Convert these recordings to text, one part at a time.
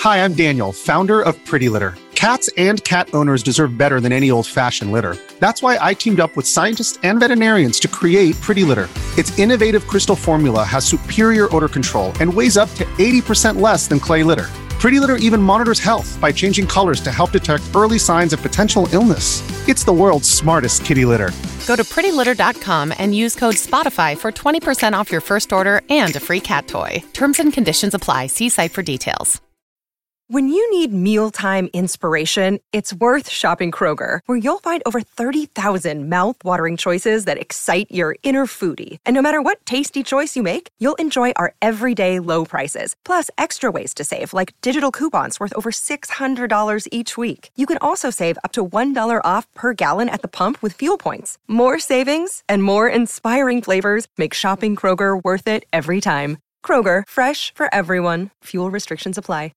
Hi, I'm Daniel, founder of Pretty Litter. Cats and cat owners deserve better than any old-fashioned litter. That's why I teamed up with scientists and veterinarians to create Pretty Litter. Its innovative crystal formula has superior odor control and weighs up to 80% less than clay litter. Pretty Litter even monitors health by changing colors to help detect early signs of potential illness. It's the world's smartest kitty litter. Go to prettylitter.com and use code SPOTIFY for 20% off your first order and a free cat toy. Terms and conditions apply. See site for details. When you need mealtime inspiration, it's worth shopping Kroger, where you'll find over 30,000 mouth-watering choices that excite your inner foodie. And no matter what tasty choice you make, you'll enjoy our everyday low prices, plus extra ways to save, like digital coupons worth over $600 each week. You can also save up to $1 off per gallon at the pump with fuel points. More savings and more inspiring flavors make shopping Kroger worth it every time. Kroger, fresh for everyone. Fuel restrictions apply.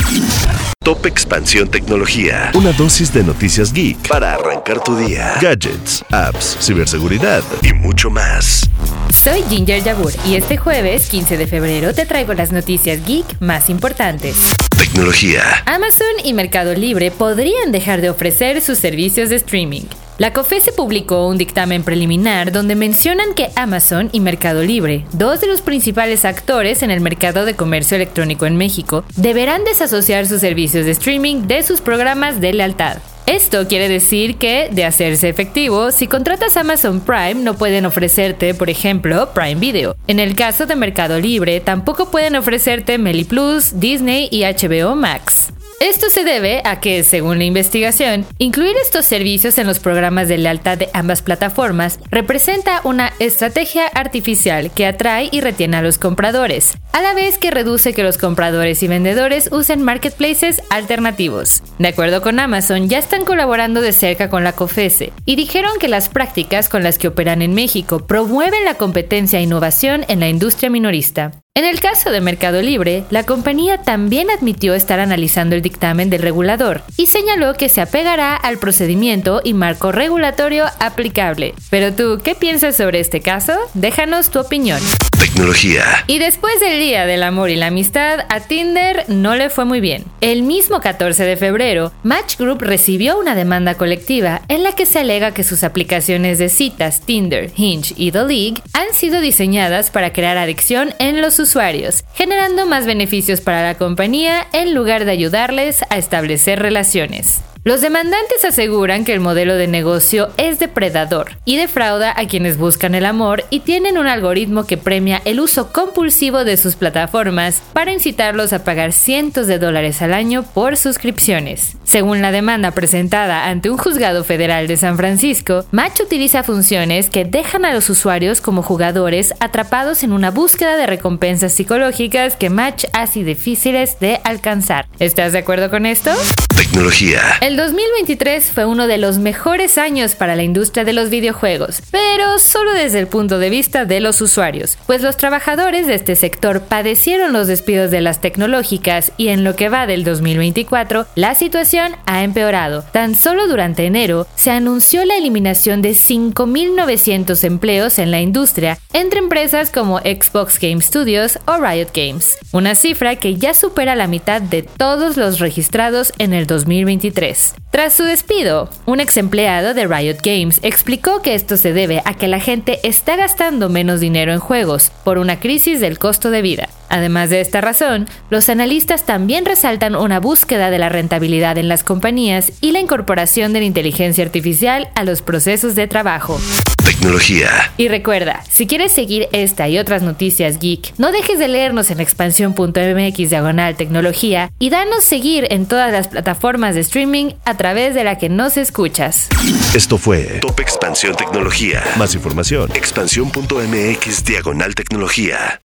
Top Expansión Tecnología. Una dosis de noticias geek para arrancar tu día. Gadgets, apps, ciberseguridad y mucho más. Soy Ginger Yabur y este jueves, 15 de febrero, te traigo las noticias geek más importantes. Tecnología. Amazon y Mercado Libre podrían dejar de ofrecer sus servicios de streaming. La COFECE publicó un dictamen preliminar donde mencionan que Amazon y Mercado Libre, dos de los principales actores en el mercado de comercio electrónico en México, deberán desasociar sus servicios de streaming de sus programas de lealtad. Esto quiere decir que, de hacerse efectivo, si contratas Amazon Prime no pueden ofrecerte, por ejemplo, Prime Video. En el caso de Mercado Libre, tampoco pueden ofrecerte Meli Plus, Disney y HBO Max. Esto se debe a que, según la investigación, incluir estos servicios en los programas de lealtad de ambas plataformas representa una estrategia artificial que atrae y retiene a los compradores, a la vez que reduce que los compradores y vendedores usen marketplaces alternativos. De acuerdo con Amazon, ya están colaborando de cerca con la COFECE y dijeron que las prácticas con las que operan en México promueven la competencia e innovación en la industria minorista. En el caso de Mercado Libre, la compañía también admitió estar analizando el dictamen del regulador y señaló que se apegará al procedimiento y marco regulatorio aplicable. Pero tú, ¿qué piensas sobre este caso? Déjanos tu opinión. Tecnología. Y después del Día del Amor y la Amistad, a Tinder no le fue muy bien. El mismo 14 de febrero, Match Group recibió una demanda colectiva en la que se alega que sus aplicaciones de citas Tinder, Hinge y The League han sido diseñadas para crear adicción en los usuarios, generando más beneficios para la compañía en lugar de ayudarles a establecer relaciones. Los demandantes aseguran que el modelo de negocio es depredador y defrauda a quienes buscan el amor y tienen un algoritmo que premia el uso compulsivo de sus plataformas para incitarlos a pagar cientos de dólares al año por suscripciones. Según la demanda presentada ante un juzgado federal de San Francisco, Match utiliza funciones que dejan a los usuarios como jugadores atrapados en una búsqueda de recompensas psicológicas que Match hace difíciles de alcanzar. ¿Estás de acuerdo con esto? Tecnología. El 2023 fue uno de los mejores años para la industria de los videojuegos, pero solo desde el punto de vista de los usuarios, pues los trabajadores de este sector padecieron los despidos de las tecnológicas y en lo que va del 2024, la situación ha empeorado. Tan solo durante enero se anunció la eliminación de 5.900 empleos en la industria entre empresas como Xbox Game Studios o Riot Games, una cifra que ya supera la mitad de todos los registrados en el 2023. Tras su despido, un ex empleado de Riot Games explicó que esto se debe a que la gente está gastando menos dinero en juegos por una crisis del costo de vida. Además de esta razón, los analistas también resaltan una búsqueda de la rentabilidad en las compañías y la incorporación de la inteligencia artificial a los procesos de trabajo. Tecnología. Y recuerda, si quieres seguir esta y otras noticias geek, no dejes de leernos en expansión.mx/tecnología y danos seguir en todas las plataformas de streaming a través de la que nos escuchas. Esto fue Top Expansión Tecnología. Más información, expansión.mx/tecnología.